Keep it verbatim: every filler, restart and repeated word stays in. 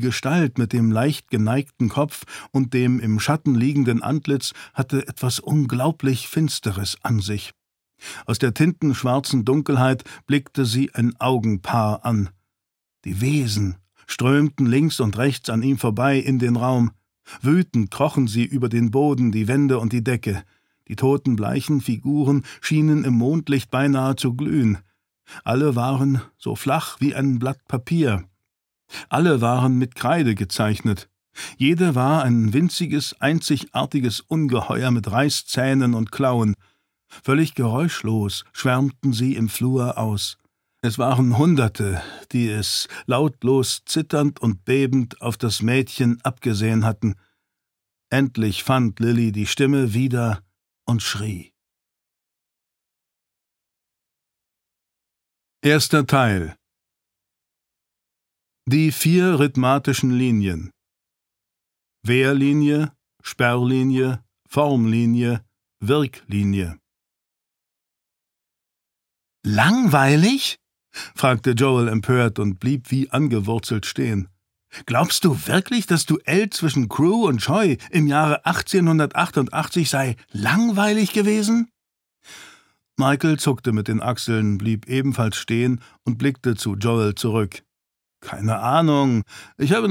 Gestalt mit dem leicht geneigten Kopf und dem im Schatten liegenden Antlitz hatte etwas unglaublich Finsteres an sich. Aus der tintenschwarzen Dunkelheit blickte sie ein Augenpaar an. Die Wesen strömten links und rechts an ihm vorbei in den Raum. Wütend krochen sie über den Boden, die Wände und die Decke. Die totenbleichen Figuren schienen im Mondlicht beinahe zu glühen. Alle waren so flach wie ein Blatt Papier. Alle waren mit Kreide gezeichnet. Jede war ein winziges, einzigartiges Ungeheuer mit Reißzähnen und Klauen. Völlig geräuschlos schwärmten sie im Flur aus. Es waren Hunderte, die es lautlos zitternd und bebend auf das Mädchen abgesehen hatten. Endlich fand Lilly die Stimme wieder und schrie. Erster Teil. Die vier rhythmatischen Linien. Wehrlinie, Sperrlinie, Formlinie, Wirklinie. »Langweilig?« fragte Joel empört und blieb wie angewurzelt stehen. »Glaubst du wirklich, das Duell zwischen Crew und Scheu im Jahre achtzehnhundertachtundachtzig sei langweilig gewesen?« Michael zuckte mit den Achseln, blieb ebenfalls stehen und blickte zu Joel zurück. »Keine Ahnung. Ich habe